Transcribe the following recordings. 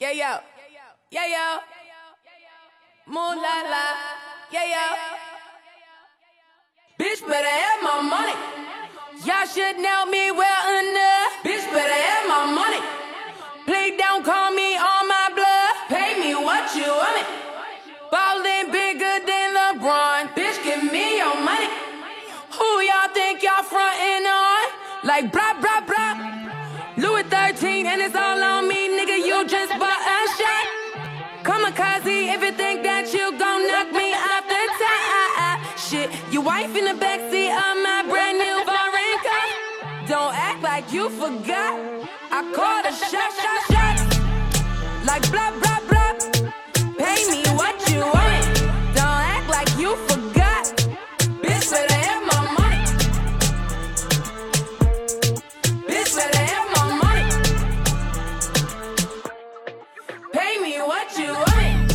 Yeah, yo. Yeah, yo. Moon la la. Yeah, yo. Bitch better have my money. Y'all should know me well enough. Bitch better have my money. Please don't call me on my blood. Pay me what you want it. Ballin' bigger than LeBron. Bitch, give me your money. Who y'all think y'all frontin' on? Like blah, blah, blah. Louis 13 and it's all on me, nigga, you just bought a shot. Kamikaze if you think that you gon' knock me off the top. Shit, your wife in the backseat of my brand new foreign car. Don't act like you forgot. I called a shot. Like blah, blah, blah. Pay me what you want. Don't act like you forgot. Bitch, better have my money. Bitch, better have my money. Pay me what you want.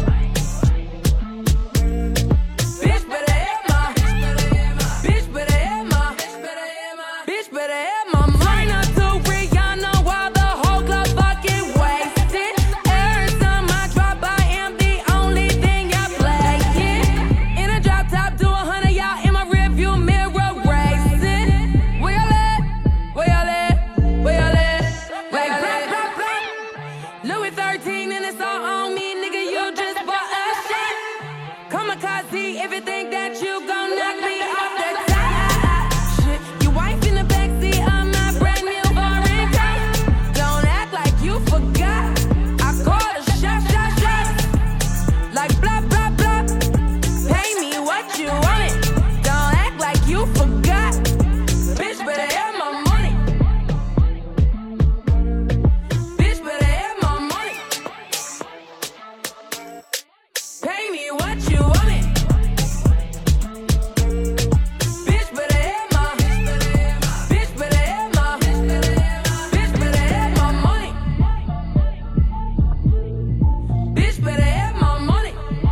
Bitch, better have my. Bitch, better have my. Bitch, better have my money. Turn up to Rihanna while the whole club fucking wasted. Every time I drop, I am the only thing y'all playing. In a drop top, do 100, y'all in my rearview mirror racing. Where y'all at? Where y'all at? Where y'all at? Like blah, blah, blah. Louis 13 and it's all on me, nigga, you just bought a shot. Kamikaze if you think that you gon' knock me off the top. Shit, your wife in the backseat of my brand new foreign car. Don't act like you forgot. I called a shot. Like blah, blah, blah. Pay me what you want. Don't act like you forgot. Bitch, better have my money. Bitch, better have my money. Pay me what you want. Bitch, better have my. Bitch, better have my. Bitch, better have my money. Bitch, better have my money.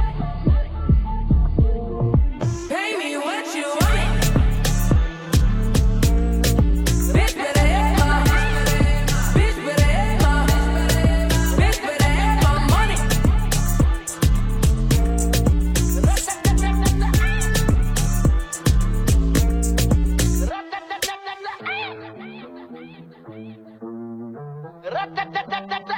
Pay me what you want. Bitch, better have my. Bitch, better have my. Bitch, better have my money. Rat-tat-tat-tat-tat.